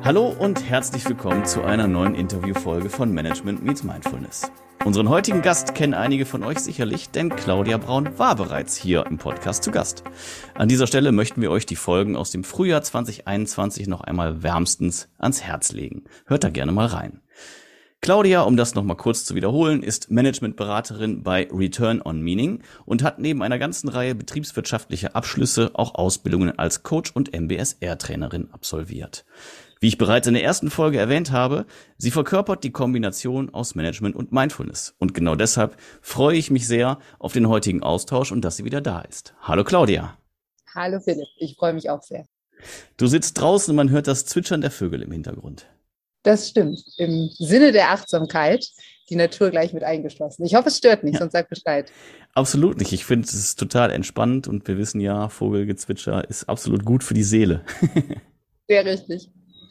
Hallo und herzlich willkommen zu einer neuen Interviewfolge von Management Meets Mindfulness. Unseren heutigen Gast kennen einige von euch sicherlich, denn Claudia Braun war bereits hier im Podcast zu Gast. An dieser Stelle möchten wir euch die Folgen aus dem Frühjahr 2021 noch einmal wärmstens ans Herz legen. Hört da gerne mal rein. Claudia, um das nochmal kurz zu wiederholen, ist Managementberaterin bei Return on Meaning und hat neben einer ganzen Reihe betriebswirtschaftlicher Abschlüsse auch Ausbildungen als Coach und MBSR-Trainerin absolviert. Wie ich bereits in der ersten Folge erwähnt habe, sie verkörpert die Kombination aus Management und Mindfulness. Und genau deshalb freue ich mich sehr auf den heutigen Austausch und dass sie wieder da ist. Hallo Claudia. Hallo Philipp, ich freue mich auch sehr. Du sitzt draußen und man hört das Zwitschern der Vögel im Hintergrund. Das stimmt. Im Sinne der Achtsamkeit, die Natur gleich mit eingeschlossen. Ich hoffe, es stört nicht, sonst sag Bescheid. Absolut nicht. Ich finde, es ist total entspannt und wir wissen ja, Vogelgezwitscher ist absolut gut für die Seele. Sehr richtig.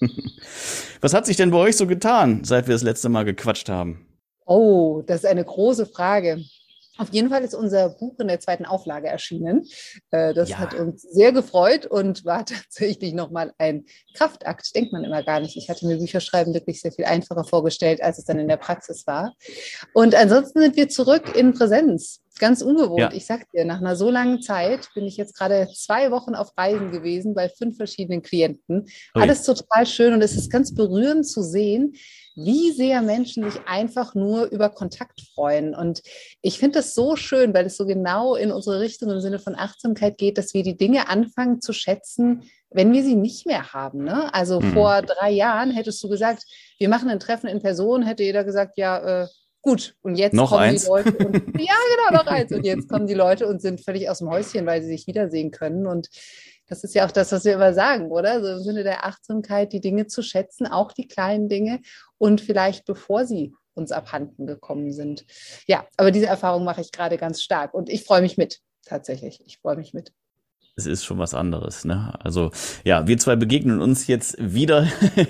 Was hat sich denn bei euch so getan, seit wir das letzte Mal gequatscht haben? Oh, das ist eine große Frage. Auf jeden Fall ist unser Buch in der 2. Auflage erschienen. Das hat uns sehr gefreut und war tatsächlich nochmal ein Kraftakt. Denkt man immer gar nicht. Ich hatte mir Bücherschreiben wirklich sehr viel einfacher vorgestellt, als es dann in der Praxis war. Und ansonsten sind wir zurück in Präsenz. Ganz ungewohnt. Ja. Ich sag dir, nach einer so langen Zeit bin ich jetzt gerade 2 Wochen auf Reisen gewesen bei 5 verschiedenen Klienten. Alles total schön und es ist ganz berührend zu sehen, wie sehr Menschen sich einfach nur über Kontakt freuen. Und ich finde das so schön, weil es so genau in unsere Richtung im Sinne von Achtsamkeit geht, dass wir die Dinge anfangen zu schätzen, wenn wir sie nicht mehr haben. Ne? Also vor 3 Jahren hättest du gesagt, wir machen ein Treffen in Person, hätte jeder gesagt, ja, gut, und jetzt noch kommen eins. Die Leute und, ja, genau, noch eins. Und jetzt kommen die Leute und sind völlig aus dem Häuschen, weil sie sich wiedersehen können. Und das ist ja auch das, was wir immer sagen, oder? So im Sinne der Achtsamkeit, die Dinge zu schätzen, auch die kleinen Dinge und vielleicht bevor sie uns abhanden gekommen sind. Ja, aber diese Erfahrung mache ich gerade ganz stark und ich freue mich mit, tatsächlich. Ich freue mich mit. Es ist schon was anderes, ne? Also ja, wir zwei begegnen uns jetzt wieder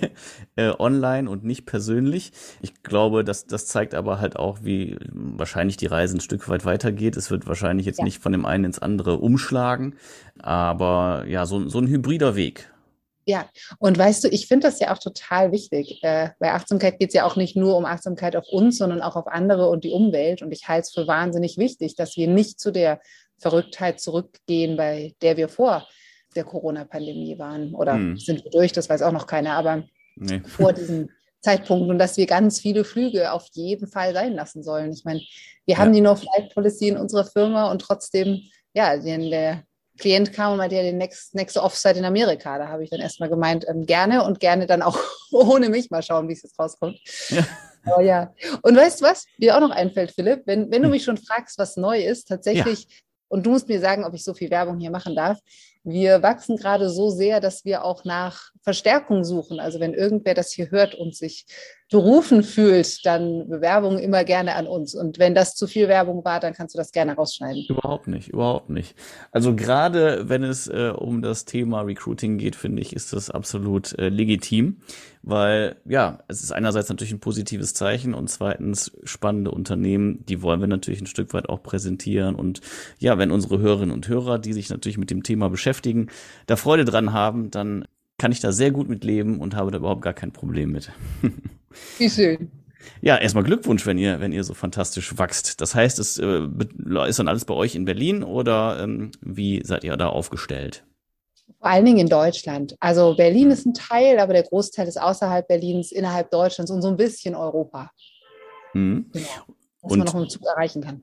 online und nicht persönlich. Ich glaube, das zeigt aber halt auch, wie wahrscheinlich die Reise ein Stück weit weitergeht. Es wird wahrscheinlich jetzt nicht von dem einen ins andere umschlagen, aber ja, so ein hybrider Weg. Ja, und weißt du, ich finde das ja auch total wichtig. Bei Achtsamkeit geht es ja auch nicht nur um Achtsamkeit auf uns, sondern auch auf andere und die Umwelt. Und ich halte es für wahnsinnig wichtig, dass wir nicht zu der Verrücktheit zurückgehen, bei der wir vor der Corona-Pandemie waren. Oder sind wir durch, das weiß auch noch keiner, aber vor diesem Zeitpunkt. Und dass wir ganz viele Flüge auf jeden Fall sein lassen sollen. Ich meine, wir haben die No-Flight-Policy in unserer Firma und trotzdem, ja, der Klient kam und meinte, ja, die nächste Offsite in Amerika. Da habe ich dann erstmal gemeint, gerne und gerne dann auch ohne mich. Mal schauen, wie es jetzt rauskommt. Ja. Aber ja. Und weißt du was, dir auch noch einfällt, Philipp, wenn du mich schon fragst, was neu ist, tatsächlich, und du musst mir sagen, ob ich so viel Werbung hier machen darf, wir wachsen gerade so sehr, dass wir auch nach Verstärkung suchen. Also wenn irgendwer das hier hört und sich berufen fühlt, dann Bewerbung immer gerne an uns. Und wenn das zu viel Werbung war, dann kannst du das gerne rausschneiden. Überhaupt nicht. Also gerade wenn es um das Thema Recruiting geht, finde ich, ist das absolut legitim, weil ja, es ist einerseits natürlich ein positives Zeichen und zweitens spannende Unternehmen, die wollen wir natürlich ein Stück weit auch präsentieren. Und ja, wenn unsere Hörerinnen und Hörer, die sich natürlich mit dem Thema beschäftigen, da Freude dran haben, dann kann ich da sehr gut mit leben und habe da überhaupt gar kein Problem mit. Wie schön. Ja, erstmal Glückwunsch, wenn ihr so fantastisch wächst. Das heißt, es ist dann alles bei euch in Berlin oder wie seid ihr da aufgestellt? Vor allen Dingen in Deutschland. Also Berlin ist ein Teil, aber der Großteil ist außerhalb Berlins, innerhalb Deutschlands und so ein bisschen Europa. Genau, was man noch mit dem Zug erreichen kann.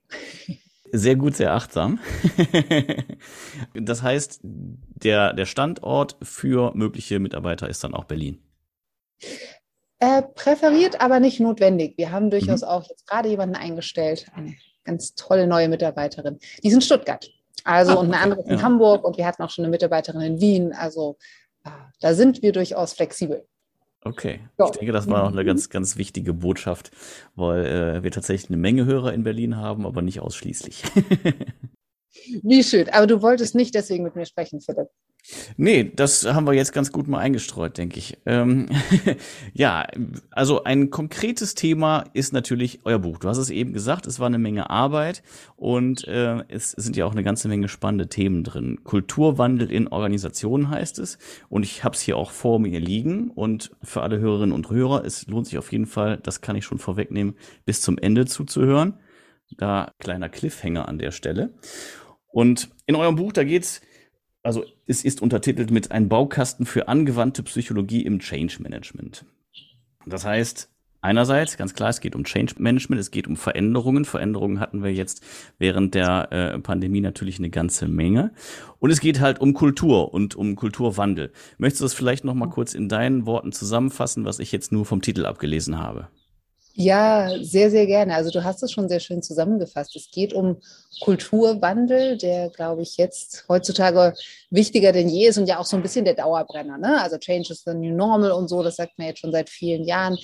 Sehr gut, sehr achtsam. Das heißt, der Standort für mögliche Mitarbeiter ist dann auch Berlin. Präferiert, aber nicht notwendig. Wir haben durchaus auch jetzt gerade jemanden eingestellt, eine ganz tolle neue Mitarbeiterin. Die ist in Stuttgart. Also und eine andere ist in Hamburg und wir hatten auch schon eine Mitarbeiterin in Wien. Also da sind wir durchaus flexibel. Okay, ich denke, das war noch eine ganz, ganz wichtige Botschaft, weil wir tatsächlich eine Menge Hörer in Berlin haben, aber nicht ausschließlich. Wie schön. Aber du wolltest nicht deswegen mit mir sprechen, Philipp. Nee, das haben wir jetzt ganz gut mal eingestreut, denke ich. Ja, also ein konkretes Thema ist natürlich euer Buch. Du hast es eben gesagt, es war eine Menge Arbeit und es sind ja auch eine ganze Menge spannende Themen drin. Kulturwandel in Organisationen heißt es und ich habe es hier auch vor mir liegen und für alle Hörerinnen und Hörer, es lohnt sich auf jeden Fall, das kann ich schon vorwegnehmen, bis zum Ende zuzuhören. Da kleiner Cliffhanger an der Stelle. Und in eurem Buch, da geht's also es ist untertitelt mit ein Baukasten für angewandte Psychologie im Change Management. Das heißt, einerseits, ganz klar, es geht um Change Management, es geht um Veränderungen. Veränderungen hatten wir jetzt während der Pandemie natürlich eine ganze Menge. Und es geht halt um Kultur und um Kulturwandel. Möchtest du das vielleicht noch mal kurz in deinen Worten zusammenfassen, was ich jetzt nur vom Titel abgelesen habe? Ja, sehr, sehr gerne. Also du hast es schon sehr schön zusammengefasst. Es geht um Kulturwandel, der, glaube ich, jetzt heutzutage wichtiger denn je ist und ja auch so ein bisschen der Dauerbrenner, ne? Also Change is the new normal und so, das sagt man jetzt schon seit vielen Jahren.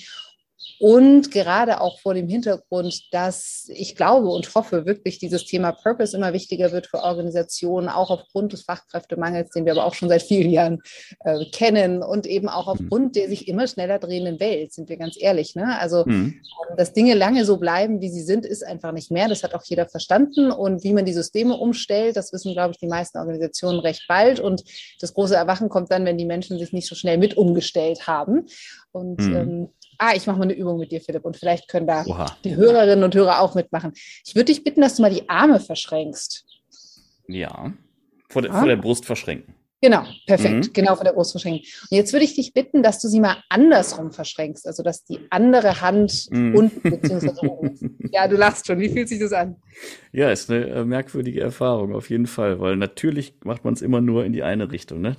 Und gerade auch vor dem Hintergrund, dass ich glaube und hoffe wirklich, dieses Thema Purpose immer wichtiger wird für Organisationen, auch aufgrund des Fachkräftemangels, den wir aber auch schon seit vielen Jahren kennen und eben auch aufgrund der sich immer schneller drehenden Welt, sind wir ganz ehrlich. Ne? Also, dass Dinge lange so bleiben, wie sie sind, ist einfach nicht mehr. Das hat auch jeder verstanden. Und wie man die Systeme umstellt, das wissen, glaube ich, die meisten Organisationen recht bald. Und das große Erwachen kommt dann, wenn die Menschen sich nicht so schnell mit umgestellt haben. Und ich mache mal eine Übung mit dir, Philipp, und vielleicht können da die Hörerinnen und Hörer auch mitmachen. Ich würde dich bitten, dass du mal die Arme verschränkst. Ja, vor der Brust verschränken. Genau, perfekt, genau vor der Brust verschränken. Und jetzt würde ich dich bitten, dass du sie mal andersrum verschränkst, also dass die andere Hand unten bzw. oben ist. Ja, du lachst schon. Wie fühlt sich das an? Ja, ist eine merkwürdige Erfahrung, auf jeden Fall, weil natürlich macht man es immer nur in die eine Richtung. Ne?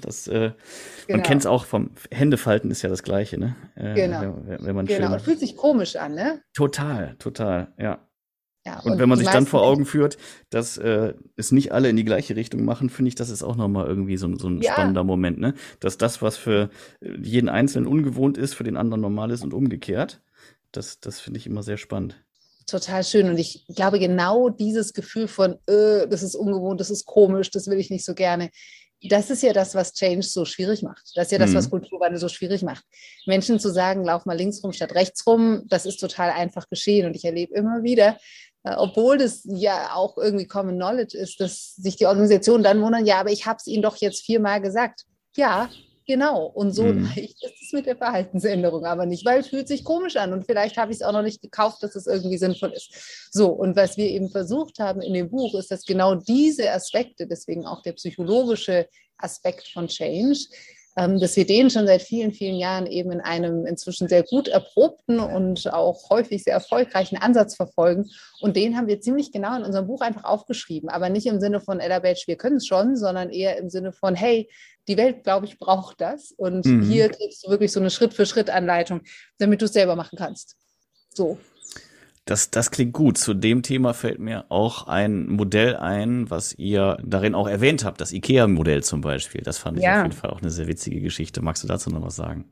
Man kennt es auch vom Händefalten, ist ja das Gleiche. Ne? Genau, wenn man und fühlt sich komisch an, ne? Total, ja. Ja, und wenn man sich dann vor Augen führt, dass es nicht alle in die gleiche Richtung machen, finde ich, das ist auch nochmal irgendwie so ein spannender Moment, ne? Dass das, was für jeden Einzelnen ungewohnt ist, für den anderen normal ist und umgekehrt. Das finde ich immer sehr spannend. Total schön. Und ich glaube, genau dieses Gefühl von, das ist ungewohnt, das ist komisch, das will ich nicht so gerne. Das ist ja das, was Change so schwierig macht. Das ist ja das, was Kulturwandel so schwierig macht. Menschen zu sagen, lauf mal links rum statt rechts rum, das ist total einfach geschehen. Und ich erlebe immer wieder, obwohl das ja auch irgendwie Common Knowledge ist, dass sich die Organisationen dann wundern, ja, aber ich habe es Ihnen doch jetzt 4-mal gesagt. Ja, genau. Und so leicht ist es mit der Verhaltensänderung aber nicht, weil es fühlt sich komisch an und vielleicht habe ich es auch noch nicht gekauft, dass es irgendwie sinnvoll ist. So, und was wir eben versucht haben in dem Buch, ist, dass genau diese Aspekte, deswegen auch der psychologische Aspekt von Change, dass wir den schon seit vielen, vielen Jahren eben in einem inzwischen sehr gut erprobten und auch häufig sehr erfolgreichen Ansatz verfolgen. Und den haben wir ziemlich genau in unserem Buch einfach aufgeschrieben, aber nicht im Sinne von Ella Badge, wir können es schon, sondern eher im Sinne von, hey, die Welt, glaube ich, braucht das. Und hier kriegst du wirklich so eine Schritt-für-Schritt-Anleitung, damit du es selber machen kannst. So. Das klingt gut. Zu dem Thema fällt mir auch ein Modell ein, was ihr darin auch erwähnt habt, das IKEA-Modell zum Beispiel. Das fand ich auf jeden Fall auch eine sehr witzige Geschichte. Magst du dazu noch was sagen?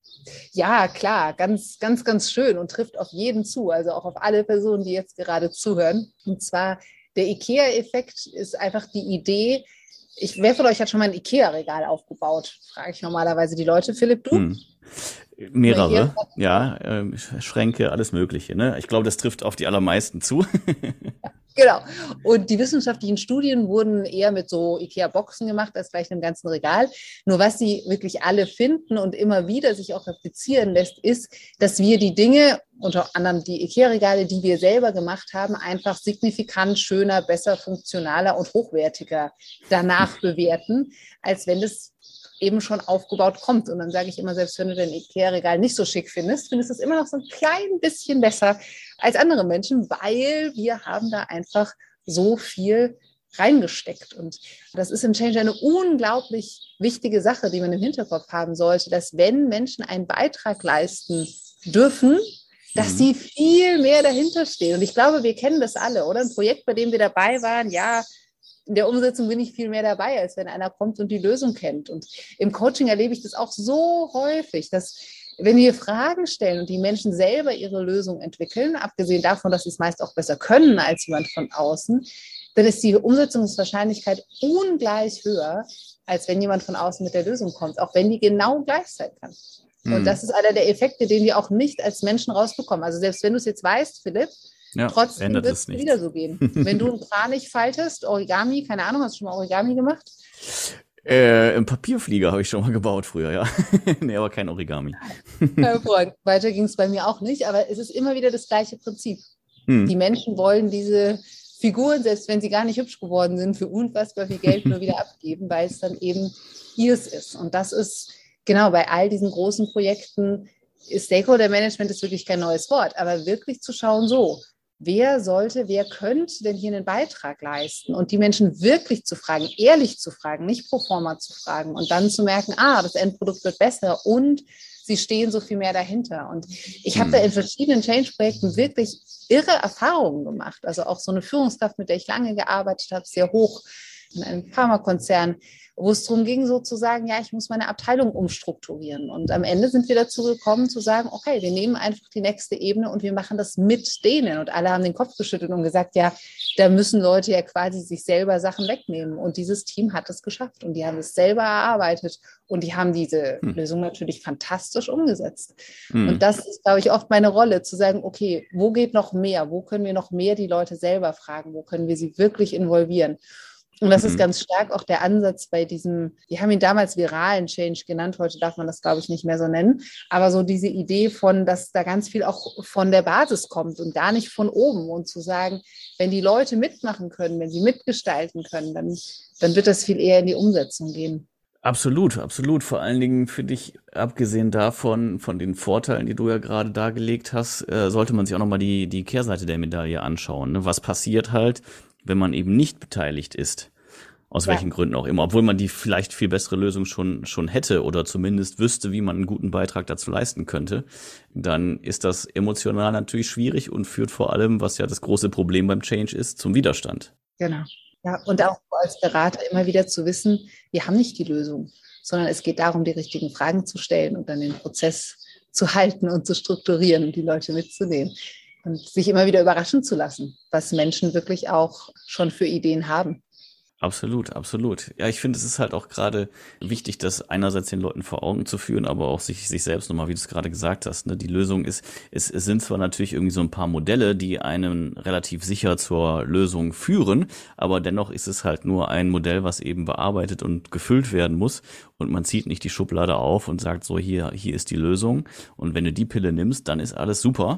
Ja, klar, ganz, ganz, ganz schön und trifft auf jeden zu, also auch auf alle Personen, die jetzt gerade zuhören. Und zwar der IKEA-Effekt ist einfach die Idee, wer von euch hat schon mal ein IKEA-Regal aufgebaut? Frage ich normalerweise die Leute. Philipp, du? Mehrere, ja, Schränke, alles Mögliche. Ne? Ich glaube, das trifft auf die allermeisten zu. Genau. Und die wissenschaftlichen Studien wurden eher mit so IKEA-Boxen gemacht, als gleich einem ganzen Regal. Nur was sie wirklich alle finden und immer wieder sich auch replizieren lässt, ist, dass wir die Dinge, unter anderem die IKEA-Regale, die wir selber gemacht haben, einfach signifikant schöner, besser, funktionaler und hochwertiger danach bewerten, als wenn es eben schon aufgebaut kommt. Und dann sage ich immer, selbst wenn du dein IKEA-Regal nicht so schick findest du es immer noch so ein klein bisschen besser als andere Menschen, weil wir haben da einfach so viel reingesteckt. Und das ist im Change eine unglaublich wichtige Sache, die man im Hinterkopf haben sollte, dass wenn Menschen einen Beitrag leisten dürfen, dass sie viel mehr dahinter stehen. Und ich glaube, wir kennen das alle, oder? Ein Projekt, bei dem wir dabei waren, ja, in der Umsetzung bin ich viel mehr dabei, als wenn einer kommt und die Lösung kennt. Und im Coaching erlebe ich das auch so häufig, dass wenn wir Fragen stellen und die Menschen selber ihre Lösung entwickeln, abgesehen davon, dass sie es meist auch besser können als jemand von außen, dann ist die Umsetzungswahrscheinlichkeit ungleich höher, als wenn jemand von außen mit der Lösung kommt, auch wenn die genau gleich sein kann. Und das ist einer der Effekte, den wir auch nicht als Menschen rausbekommen. Also selbst wenn du es jetzt weißt, Philipp, Ja, trotzdem ändert wird es es nichts. wieder so gehen. Wenn du einen Kranich faltest, Origami, keine Ahnung, hast du schon mal Origami gemacht? Im Papierflieger habe ich schon mal gebaut früher, ja. Nee, aber kein Origami. Freund. Weiter ging es bei mir auch nicht, aber es ist immer wieder das gleiche Prinzip. Die Hm. Menschen wollen diese Figuren, selbst wenn sie gar nicht hübsch geworden sind, für unfassbar viel Geld nur wieder abgeben, weil es dann eben ihrs ist. Und das ist genau bei all diesen großen Projekten, Stakeholder Management ist wirklich kein neues Wort, aber wirklich zu schauen, so, wer könnte denn hier einen Beitrag leisten? Und die Menschen wirklich zu fragen, ehrlich zu fragen, nicht pro forma zu fragen und dann zu merken, das Endprodukt wird besser und sie stehen so viel mehr dahinter. Und ich habe da in verschiedenen Change-Projekten wirklich irre Erfahrungen gemacht. Also auch so eine Führungskraft, mit der ich lange gearbeitet habe, sehr hoch in einem Pharmakonzern, wo es darum ging, sozusagen, ja, ich muss meine Abteilung umstrukturieren. Und am Ende sind wir dazu gekommen, zu sagen, okay, wir nehmen einfach die nächste Ebene und wir machen das mit denen. Und alle haben den Kopf geschüttelt und gesagt, ja, da müssen Leute ja quasi sich selber Sachen wegnehmen. Und dieses Team hat es geschafft und die haben es selber erarbeitet und die haben diese Lösung natürlich fantastisch umgesetzt. Und das ist, glaube ich, oft meine Rolle, zu sagen, okay, wo geht noch mehr? Wo können wir noch mehr die Leute selber fragen? Wo können wir sie wirklich involvieren? Und das ist ganz stark auch der Ansatz bei diesem, wir haben ihn damals viralen Change genannt, heute darf man das, glaube ich, nicht mehr so nennen, aber so diese Idee von, dass da ganz viel auch von der Basis kommt und gar nicht von oben und zu sagen, wenn die Leute mitmachen können, wenn sie mitgestalten können, dann wird das viel eher in die Umsetzung gehen. Absolut, absolut. Vor allen Dingen finde ich, abgesehen davon, von den Vorteilen, die du ja gerade dargelegt hast, sollte man sich auch nochmal die Kehrseite der Medaille anschauen. Ne? Was passiert halt, wenn man eben nicht beteiligt ist? Aus welchen Gründen auch immer. Obwohl man die vielleicht viel bessere Lösung schon hätte oder zumindest wüsste, wie man einen guten Beitrag dazu leisten könnte, dann ist das emotional natürlich schwierig und führt vor allem, was ja das große Problem beim Change ist, zum Widerstand. Genau. Ja, und auch als Berater immer wieder zu wissen, wir haben nicht die Lösung, sondern es geht darum, die richtigen Fragen zu stellen und dann den Prozess zu halten und zu strukturieren und die Leute mitzunehmen und sich immer wieder überraschen zu lassen, was Menschen wirklich auch schon für Ideen haben. Absolut, absolut. Ja, ich finde, es ist halt auch gerade wichtig, das einerseits den Leuten vor Augen zu führen, aber auch sich selbst nochmal, wie du es gerade gesagt hast, ne? Die Lösung ist, es sind zwar natürlich irgendwie so ein paar Modelle, die einen relativ sicher zur Lösung führen, aber dennoch ist es halt nur ein Modell, was eben bearbeitet und gefüllt werden muss und man zieht nicht die Schublade auf und sagt so, hier ist die Lösung und wenn du die Pille nimmst, dann ist alles super,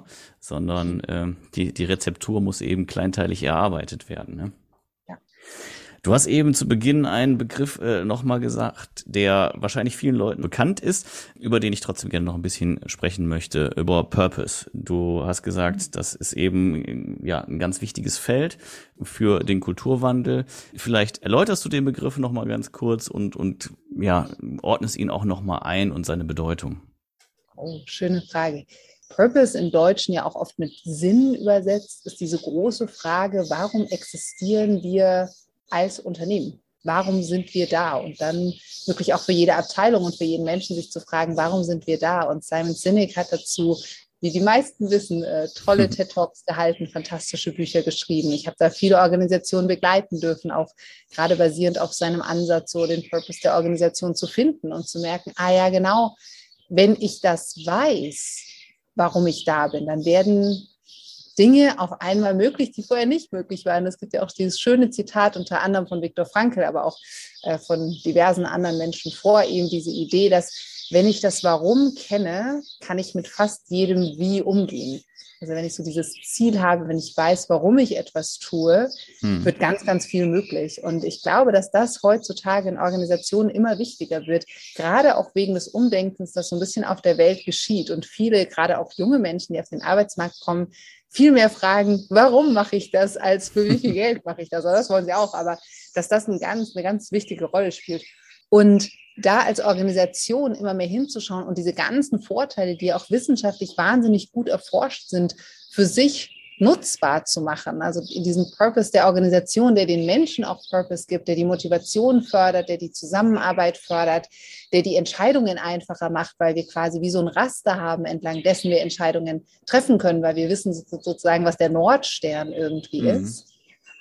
sondern die Rezeptur muss eben kleinteilig erarbeitet werden, ne? Ja. Du hast eben zu Beginn einen Begriff nochmal gesagt, der wahrscheinlich vielen Leuten bekannt ist, über den ich trotzdem gerne noch ein bisschen sprechen möchte, über Purpose. Du hast gesagt, das ist eben ja ein ganz wichtiges Feld für den Kulturwandel. Vielleicht erläuterst du den Begriff nochmal ganz kurz und ja, ordnest ihn auch nochmal ein und seine Bedeutung. Oh, schöne Frage. Purpose im Deutschen ja auch oft mit Sinn übersetzt, ist diese große Frage, warum existieren wir als Unternehmen? Warum sind wir da? Und dann wirklich auch für jede Abteilung und für jeden Menschen sich zu fragen, warum sind wir da? Und Simon Sinek hat dazu, wie die meisten wissen, tolle TED-Talks gehalten, fantastische Bücher geschrieben. Ich habe da viele Organisationen begleiten dürfen, auch gerade basierend auf seinem Ansatz, so den Purpose der Organisation zu finden und zu merken, ja genau, wenn ich das weiß, warum ich da bin, dann werden Dinge auf einmal möglich, die vorher nicht möglich waren. Es gibt ja auch dieses schöne Zitat unter anderem von Viktor Frankl, aber auch von diversen anderen Menschen vor ihm, diese Idee, dass wenn ich das Warum kenne, kann ich mit fast jedem Wie umgehen. Also wenn ich so dieses Ziel habe, wenn ich weiß, warum ich etwas tue, wird ganz, ganz viel möglich. Und ich glaube, dass das heutzutage in Organisationen immer wichtiger wird, gerade auch wegen des Umdenkens, das so ein bisschen auf der Welt geschieht. Und viele, gerade auch junge Menschen, die auf den Arbeitsmarkt kommen, viel mehr fragen, warum mache ich das, als für wie viel Geld mache ich das? Also das wollen sie auch, aber dass das eine ganz wichtige Rolle spielt. Und da als Organisation immer mehr hinzuschauen und diese ganzen Vorteile, die auch wissenschaftlich wahnsinnig gut erforscht sind, für sich nutzbar zu machen. Also in diesem Purpose der Organisation, der den Menschen auch Purpose gibt, der die Motivation fördert, der die Zusammenarbeit fördert, der die Entscheidungen einfacher macht, weil wir quasi wie so ein Raster haben, entlang dessen wir Entscheidungen treffen können, weil wir wissen sozusagen, was der Nordstern irgendwie ist.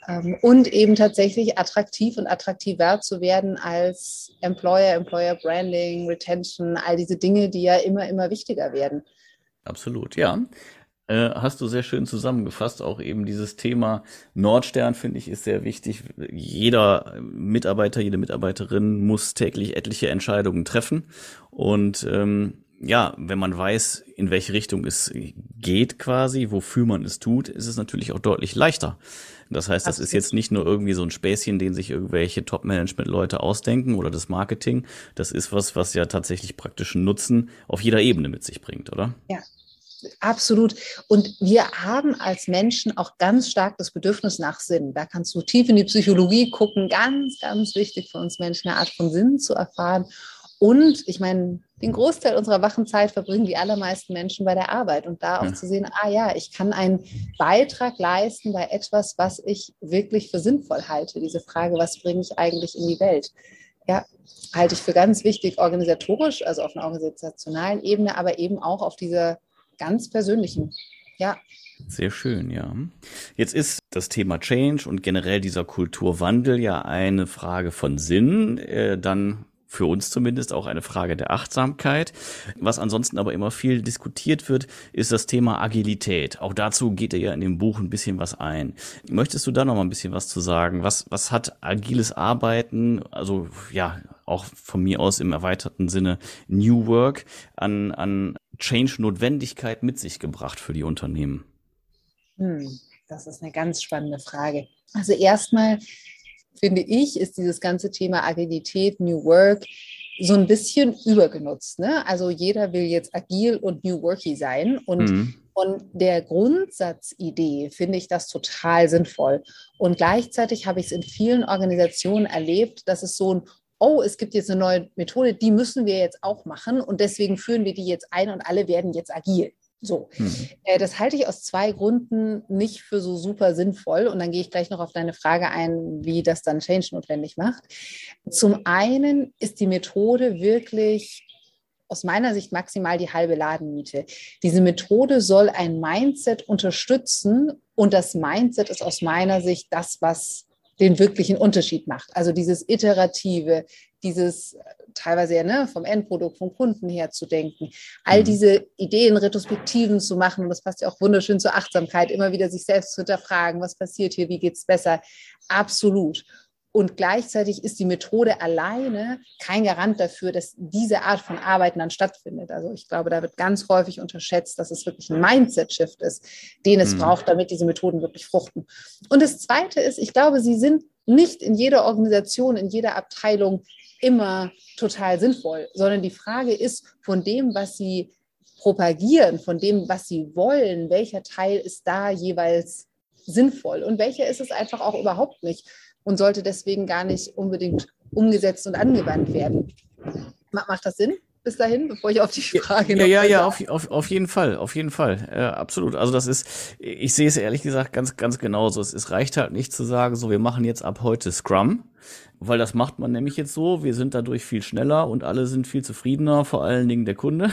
Und eben tatsächlich attraktiv und attraktiver zu werden als Employer, Employer Branding, Retention, all diese Dinge, die ja immer wichtiger werden. Absolut, ja. Hast du sehr schön zusammengefasst. Auch eben dieses Thema Nordstern, finde ich, ist sehr wichtig. Jeder Mitarbeiter, jede Mitarbeiterin muss täglich etliche Entscheidungen treffen. Und ja, wenn man weiß, in welche Richtung es geht quasi, wofür man es tut, ist es natürlich auch deutlich leichter. Das heißt, das ist jetzt nicht nur irgendwie so ein Späßchen, den sich irgendwelche Top-Management-Leute ausdenken oder das Marketing. Das ist was ja tatsächlich praktischen Nutzen auf jeder Ebene mit sich bringt, oder? Ja. Absolut. Und wir haben als Menschen auch ganz stark das Bedürfnis nach Sinn. Da kannst du tief in die Psychologie gucken. Ganz wichtig für uns Menschen, eine Art von Sinn zu erfahren. Und ich meine, den Großteil unserer wachen Zeit verbringen die allermeisten Menschen bei der Arbeit. Und da auch zu sehen, ich kann einen Beitrag leisten bei etwas, was ich wirklich für sinnvoll halte. Diese Frage, was bringe ich eigentlich in die Welt? Ja, halte ich für ganz wichtig organisatorisch, also auf einer organisationalen Ebene, aber eben auch auf dieser ganz persönlichen. Ja. Sehr schön, ja. Jetzt ist das Thema Change und generell dieser Kulturwandel ja eine Frage von Sinn, dann für uns zumindest auch eine Frage der Achtsamkeit. Was ansonsten aber immer viel diskutiert wird, ist das Thema Agilität. Auch dazu geht ja in dem Buch ein bisschen was ein. Möchtest du da noch mal ein bisschen was zu sagen? Was hat agiles Arbeiten, also ja, auch von mir aus im erweiterten Sinne New Work, an Change-Notwendigkeit mit sich gebracht für die Unternehmen? Das ist eine ganz spannende Frage. Also erstmal finde ich, ist dieses ganze Thema Agilität, New Work so ein bisschen übergenutzt. Ne? Also jeder will jetzt agil und New Worky sein. Und von der Grundsatzidee finde ich das total sinnvoll. Und gleichzeitig habe ich es in vielen Organisationen erlebt, dass es so ein es gibt jetzt eine neue Methode, die müssen wir jetzt auch machen und deswegen führen wir die jetzt ein und alle werden jetzt agil. So, das halte ich aus zwei Gründen nicht für so super sinnvoll und dann gehe ich gleich noch auf deine Frage ein, wie das dann Change notwendig macht. Zum einen ist die Methode wirklich aus meiner Sicht maximal die halbe Ladenmiete. Diese Methode soll ein Mindset unterstützen und das Mindset ist aus meiner Sicht das, was den wirklichen Unterschied macht. Also dieses Iterative, dieses teilweise vom Endprodukt, vom Kunden her zu denken, all diese Ideen, Retrospektiven zu machen, und das passt ja auch wunderschön zur Achtsamkeit, immer wieder sich selbst zu hinterfragen, was passiert hier, wie geht es besser, absolut. Und gleichzeitig ist die Methode alleine kein Garant dafür, dass diese Art von Arbeiten dann stattfindet. Also ich glaube, da wird ganz häufig unterschätzt, dass es wirklich ein Mindset-Shift ist, den es braucht, damit diese Methoden wirklich fruchten. Und das Zweite ist, ich glaube, sie sind nicht in jeder Organisation, in jeder Abteilung immer total sinnvoll, sondern die Frage ist, von dem, was sie propagieren, von dem, was sie wollen, welcher Teil ist da jeweils sinnvoll und welcher ist es einfach auch überhaupt nicht und sollte deswegen gar nicht unbedingt umgesetzt und angewandt werden. Macht das Sinn bis dahin, bevor ich auf die Frage noch auf jeden Fall, absolut. Also ich sehe es ehrlich gesagt ganz genauso. Es reicht halt nicht zu sagen, so wir machen jetzt ab heute Scrum, weil das macht man nämlich jetzt so, wir sind dadurch viel schneller und alle sind viel zufriedener, vor allen Dingen der Kunde.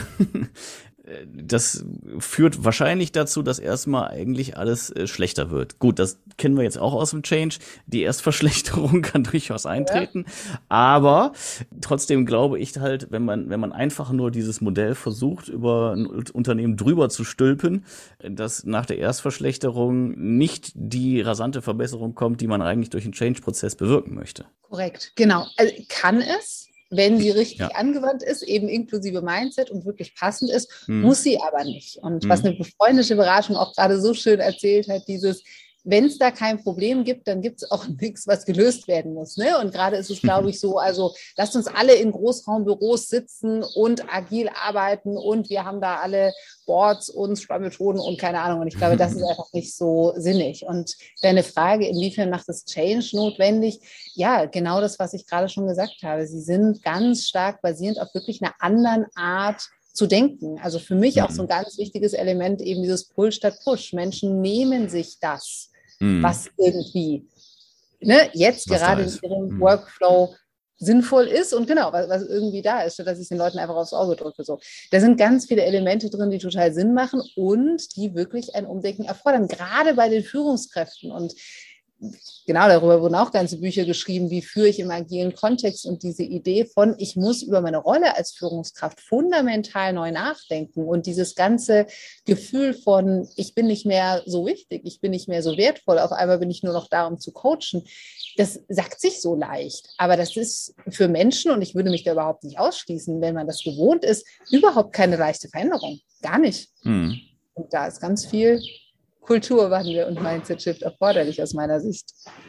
Das führt wahrscheinlich dazu, dass erstmal eigentlich alles schlechter wird. Gut, das kennen wir jetzt auch aus dem Change. Die Erstverschlechterung kann durchaus eintreten. Ja. Aber trotzdem glaube ich halt, wenn man einfach nur dieses Modell versucht, über ein Unternehmen drüber zu stülpen, dass nach der Erstverschlechterung nicht die rasante Verbesserung kommt, die man eigentlich durch einen Change-Prozess bewirken möchte. Korrekt, genau. Also kann es, wenn sie richtig angewandt ist, eben inklusive Mindset und wirklich passend ist, muss sie aber nicht. Und was eine befreundete Beratung auch gerade so schön erzählt hat, wenn es da kein Problem gibt, dann gibt es auch nichts, was gelöst werden muss. Ne? Und gerade ist es, glaube ich, so, also lasst uns alle in Großraumbüros sitzen und agil arbeiten und wir haben da alle Boards und Scrum-Methoden und keine Ahnung. Und ich glaube, das ist einfach nicht so sinnig. Und deine Frage, inwiefern macht es Change notwendig? Ja, genau das, was ich gerade schon gesagt habe. Sie sind ganz stark basierend auf wirklich einer anderen Art zu denken. Also für mich auch so ein ganz wichtiges Element eben dieses Pull statt Push. Menschen nehmen sich das, was irgendwie jetzt was gerade in ihrem Workflow sinnvoll ist und genau, was irgendwie da ist, statt dass ich es den Leuten einfach aufs Auge drücke. So. Da sind ganz viele Elemente drin, die total Sinn machen und die wirklich ein Umdenken erfordern, gerade bei den Führungskräften. Und genau, darüber wurden auch ganze Bücher geschrieben, wie führe ich im agilen Kontext, und diese Idee von, ich muss über meine Rolle als Führungskraft fundamental neu nachdenken, und dieses ganze Gefühl von, ich bin nicht mehr so wichtig, ich bin nicht mehr so wertvoll, auf einmal bin ich nur noch da, um zu coachen, das sagt sich so leicht, aber das ist für Menschen, und ich würde mich da überhaupt nicht ausschließen, wenn man das gewohnt ist, überhaupt keine leichte Veränderung, gar nicht. Und da ist ganz viel Kulturwandel und Mindset-Shift erforderlich aus meiner Sicht.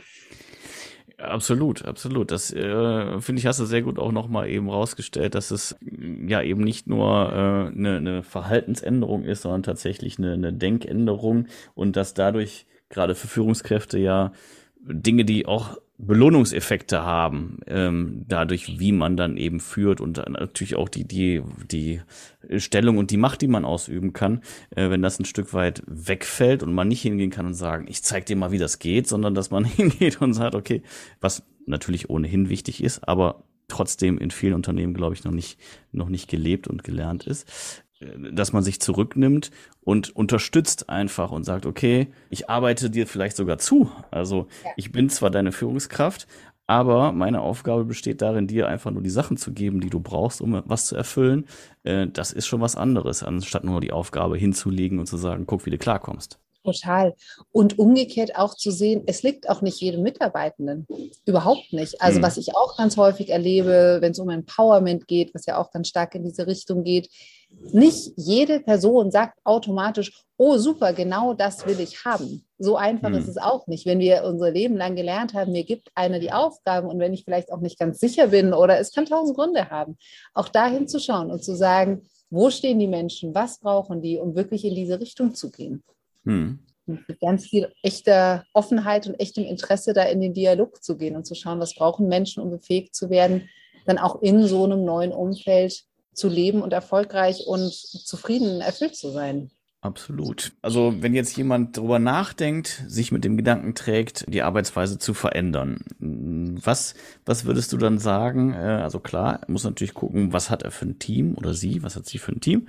Absolut, absolut. Das finde ich, hast du sehr gut auch nochmal eben rausgestellt, dass es ja eben nicht nur eine Verhaltensänderung ist, sondern tatsächlich eine Denkänderung, und dass dadurch gerade für Führungskräfte ja Dinge, die auch Belohnungseffekte haben, dadurch, wie man dann eben führt, und dann natürlich auch die Stellung und die Macht, die man ausüben kann, wenn das ein Stück weit wegfällt und man nicht hingehen kann und sagen, ich zeig dir mal, wie das geht, sondern dass man hingeht und sagt, okay, was natürlich ohnehin wichtig ist, aber trotzdem in vielen Unternehmen, glaube ich, noch nicht gelebt und gelernt ist, dass man sich zurücknimmt und unterstützt einfach und sagt, okay, ich arbeite dir vielleicht sogar zu. Also ich bin zwar deine Führungskraft, aber meine Aufgabe besteht darin, dir einfach nur die Sachen zu geben, die du brauchst, um was zu erfüllen. Das ist schon was anderes, anstatt nur die Aufgabe hinzulegen und zu sagen, guck, wie du klarkommst. Total. Und umgekehrt auch zu sehen, es liegt auch nicht jedem Mitarbeitenden. Überhaupt nicht. Also was ich auch ganz häufig erlebe, wenn es um Empowerment geht, was ja auch ganz stark in diese Richtung geht, nicht jede Person sagt automatisch, oh super, genau das will ich haben. So einfach ist es auch nicht. Wenn wir unser Leben lang gelernt haben, mir gibt einer die Aufgaben, und wenn ich vielleicht auch nicht ganz sicher bin oder es kann 1000 Gründe haben, auch da hinzuschauen und zu sagen, wo stehen die Menschen, was brauchen die, um wirklich in diese Richtung zu gehen. Mit ganz viel echter Offenheit und echtem Interesse da in den Dialog zu gehen und zu schauen, was brauchen Menschen, um befähigt zu werden, dann auch in so einem neuen Umfeld zu leben und erfolgreich und zufrieden erfüllt zu sein. Absolut. Also wenn jetzt jemand darüber nachdenkt, sich mit dem Gedanken trägt, die Arbeitsweise zu verändern, was würdest du dann sagen? Also klar, er muss natürlich gucken, was hat er für ein Team, oder sie, was hat sie für ein Team,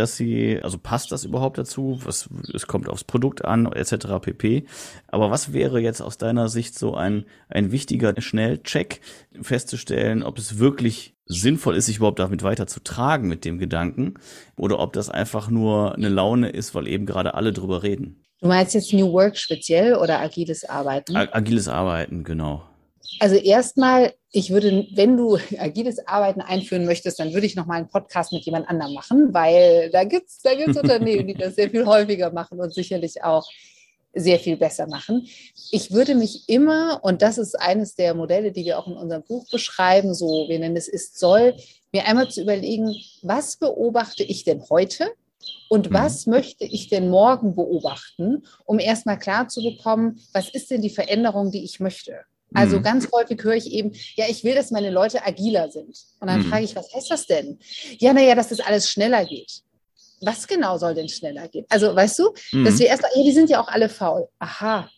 also passt das überhaupt dazu? Es kommt aufs Produkt an, etc. pp. Aber was wäre jetzt aus deiner Sicht so ein wichtiger Schnellcheck, festzustellen, ob es wirklich sinnvoll ist, sich überhaupt damit weiter zu tragen mit dem Gedanken, oder ob das einfach nur eine Laune ist, weil eben gerade alle drüber reden. Du meinst jetzt New Work speziell oder agiles Arbeiten? Agiles Arbeiten, genau. Also erstmal, ich würde, wenn du agiles Arbeiten einführen möchtest, dann würde ich nochmal einen Podcast mit jemand anderem machen, weil da gibt's Unternehmen, die das sehr viel häufiger machen und sicherlich auch sehr viel besser machen. Ich würde mich immer, und das ist eines der Modelle, die wir auch in unserem Buch beschreiben, so, wir nennen es Ist-Soll, mir einmal zu überlegen, was beobachte ich denn heute und was möchte ich denn morgen beobachten, um erstmal klar zu bekommen, was ist denn die Veränderung, die ich möchte. Also ganz häufig höre ich eben, ja, ich will, dass meine Leute agiler sind. Und dann frage ich, was heißt das denn? Ja, naja, dass das alles schneller geht. Was genau soll denn schneller gehen? Also, weißt du, dass wir erstmal, ja, die sind ja auch alle faul. Aha,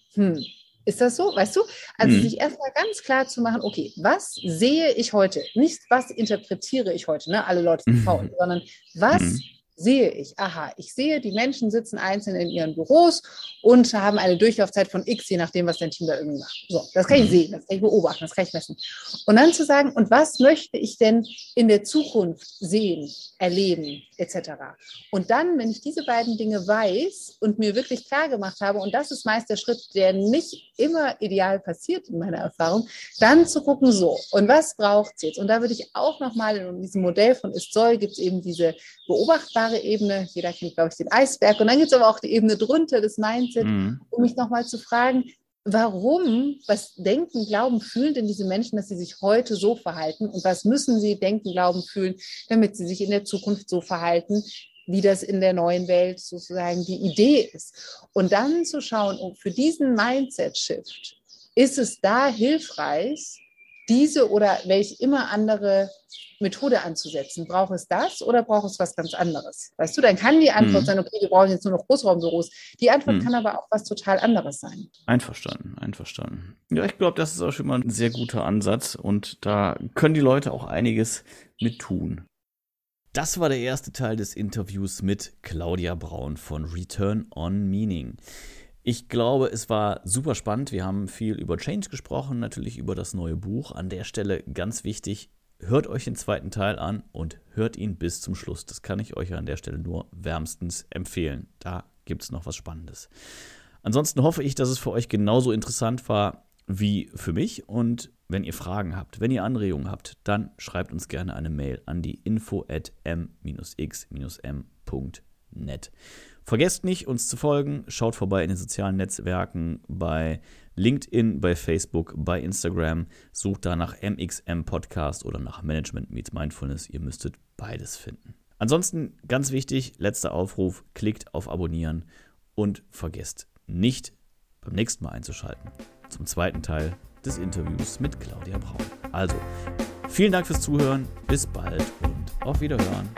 ist das so? Weißt du? Also, sich erstmal ganz klar zu machen, okay, was sehe ich heute? Nicht, was interpretiere ich heute, ne? Alle Leute sind faul, sondern was sehe ich? Aha, ich sehe, die Menschen sitzen einzeln in ihren Büros und haben eine Durchlaufzeit von X, je nachdem, was dein Team da irgendwie macht. So, das kann ich sehen, das kann ich beobachten, das kann ich messen. Und dann zu sagen, und was möchte ich denn in der Zukunft sehen, erleben, etc. Und dann, wenn ich diese beiden Dinge weiß und mir wirklich klar gemacht habe, und das ist meist der Schritt, der nicht immer ideal passiert in meiner Erfahrung, dann zu gucken, so, und was braucht es jetzt? Und da würde ich auch nochmal in diesem Modell von Ist-Soll gibt es eben diese beobachtbare Ebene, jeder kennt, glaube ich, den Eisberg, und dann gibt es aber auch die Ebene drunter, das Mindset, um mich nochmal zu fragen, warum, was denken, glauben, fühlen denn diese Menschen, dass sie sich heute so verhalten, und was müssen sie denken, glauben, fühlen, damit sie sich in der Zukunft so verhalten, wie das in der neuen Welt sozusagen die Idee ist. Und dann zu schauen, für diesen Mindset-Shift, ist es da hilfreich, diese oder welche immer andere Methode anzusetzen. Braucht es das oder braucht es was ganz anderes? Weißt du, dann kann die Antwort sein, okay, wir brauchen jetzt nur noch Großraumbüros. Die Antwort kann aber auch was total anderes sein. Einverstanden. Ja, ich glaube, das ist auch schon mal ein sehr guter Ansatz, und da können die Leute auch einiges mit tun. Das war der erste Teil des Interviews mit Claudia Braun von Return on Meaning. Ich glaube, es war super spannend. Wir haben viel über Change gesprochen, natürlich über das neue Buch. An der Stelle ganz wichtig, hört euch den zweiten Teil an und hört ihn bis zum Schluss. Das kann ich euch an der Stelle nur wärmstens empfehlen. Da gibt es noch was Spannendes. Ansonsten hoffe ich, dass es für euch genauso interessant war wie für mich. Und wenn ihr Fragen habt, wenn ihr Anregungen habt, dann schreibt uns gerne eine Mail an die info@m-x-m.net. Vergesst nicht, uns zu folgen. Schaut vorbei in den sozialen Netzwerken bei LinkedIn, bei Facebook, bei Instagram. Sucht da nach MXM Podcast oder nach Management Meets Mindfulness. Ihr müsstet beides finden. Ansonsten, ganz wichtig, letzter Aufruf, klickt auf Abonnieren und vergesst nicht, beim nächsten Mal einzuschalten zum zweiten Teil des Interviews mit Claudia Braun. Also, vielen Dank fürs Zuhören, bis bald und auf Wiederhören.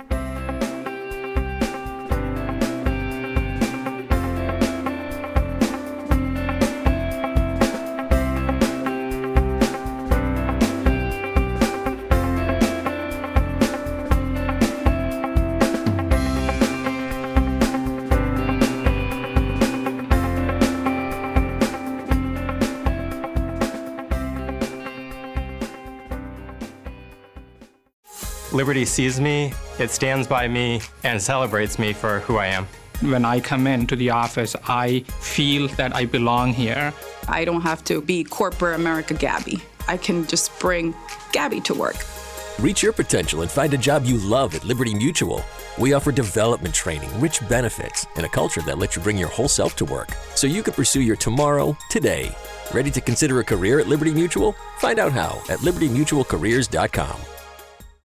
Liberty sees me, it stands by me, and celebrates me for who I am. When I come into the office, I feel that I belong here. I don't have to be corporate America Gabby. I can just bring Gabby to work. Reach your potential and find a job you love at Liberty Mutual. We offer development training, rich benefits, and a culture that lets you bring your whole self to work, so you can pursue your tomorrow today. Ready to consider a career at Liberty Mutual? Find out how at libertymutualcareers.com.